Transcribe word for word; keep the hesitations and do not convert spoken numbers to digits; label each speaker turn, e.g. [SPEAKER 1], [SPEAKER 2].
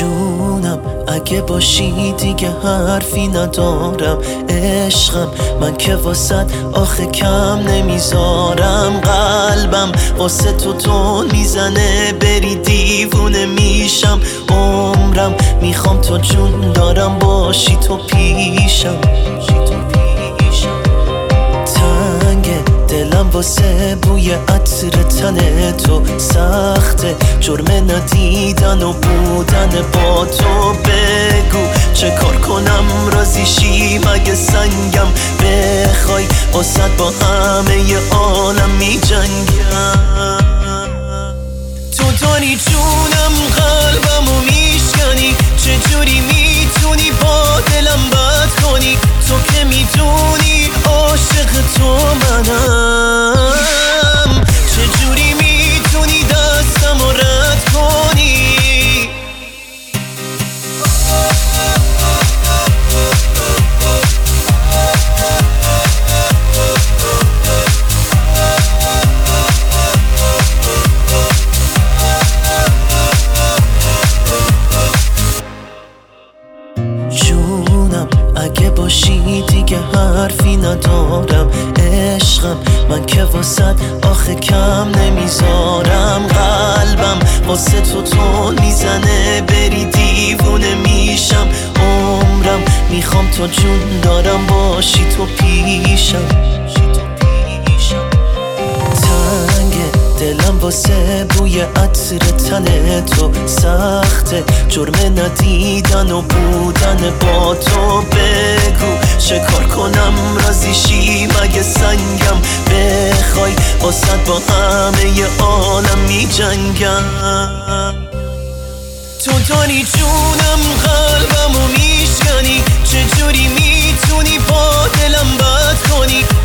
[SPEAKER 1] جونم اگه باشی دیگه حرفی ندارم. عشقم من که واسد آخه کم نمیذارم. قلبم واسه تو تون میزنه، بری دیوونه میشم. عمرم میخوام تو جون دارم باشی تو پیشم. دلم واسه بوی عطر تن تو سخته، جرم ندیدن و بودن با تو. بگو چه کار کنم راضی شی، مگه سنگم بخوای واسه با همه عالم می جنگم. تو داری جونم قلبمو میشکنی، چجوری میتونی با دلم بد کنی؟ تو که میدونی عاشق تو منم، چجوری میتونی دستمو رد کنی؟ جونم اگه باشی دیگه حرفی ندارم. عشقم من که واسد آخه کم نمیذارم. قلبم واسه تو تون میزنه، بری دیوونه میشم. عمرم میخوام تو جون دارم باشی تو پیشم. دلم واسه بوی عطر تن تو سخته، جرم ندیدن و بودن با تو. بگو چه کار کنم راضی شی، مگه سنگم بخوای واسه با همه عالم می جنگم. تو داری جونم قلبمو میشکنی، چجوری میتونی با دلم بد کنی؟